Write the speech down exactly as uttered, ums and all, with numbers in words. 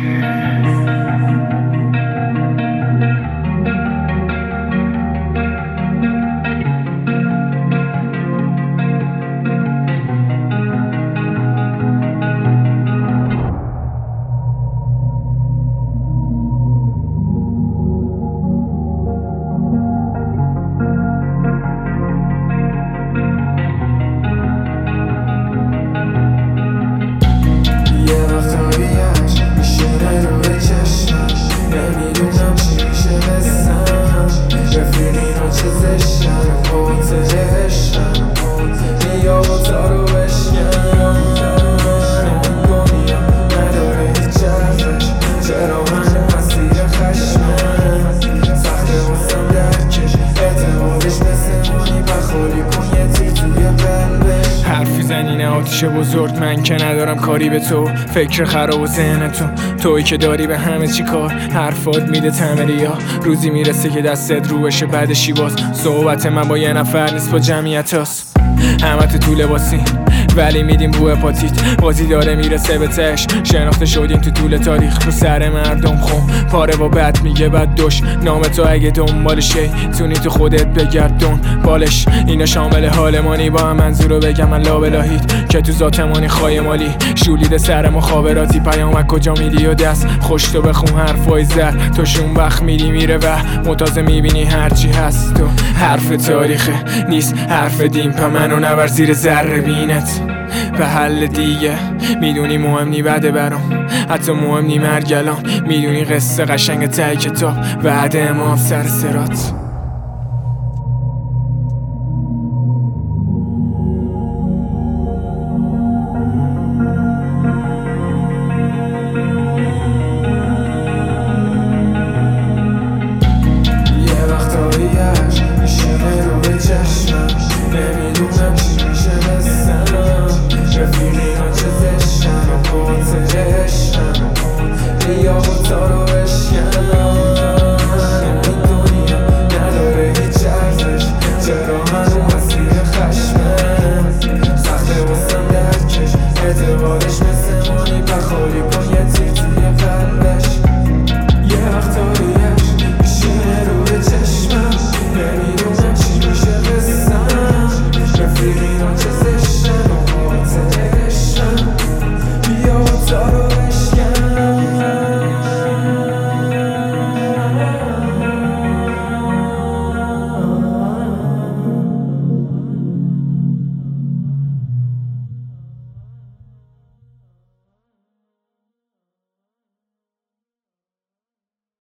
آتیش بزرگ من که ندارم کاری به تو، فکر خراب و ذهن تو تویی که داری به همه چی کار. حرفات میده تمریا، روزی میرسه که دستت رو بشه بعدشی باز. صحبت من با یه نفر نیست، با جمعیت هست. همت تو لباسی ولی میدیم بو اپاتیت، بازی داره میرسه به تش. شناخته شدیم تو طول تاریخ، رو سر مردم خم پاره و بد میگه بد دوش. نام تو اگه دنبالشه تونی تو خودت بگردون بالش. اینا شامل حال مانی، با هم منظور رو بگم من لابلاهید که تو ذاتمانی خواهی مالی شولیده سر مخابراتی. پیامک کجا میدی و دست خوش تو بخون حرفای زر، توشون وقت میدی میره و متازه میبینی هرچی هست. تو حرف تاریخه نیست حرف دین، پا منو نبر زیر ذره بینت به حل دیگه. میدونی مهم نی بده برام، حتی مهم نی مرگ الان. میدونی قصه قشنگ ته کتاب بعد امام سر صراط. نمیدونم چی میشه بستنم، رفیقی ها چه زشتن و قاطع عشقن. بیا و تا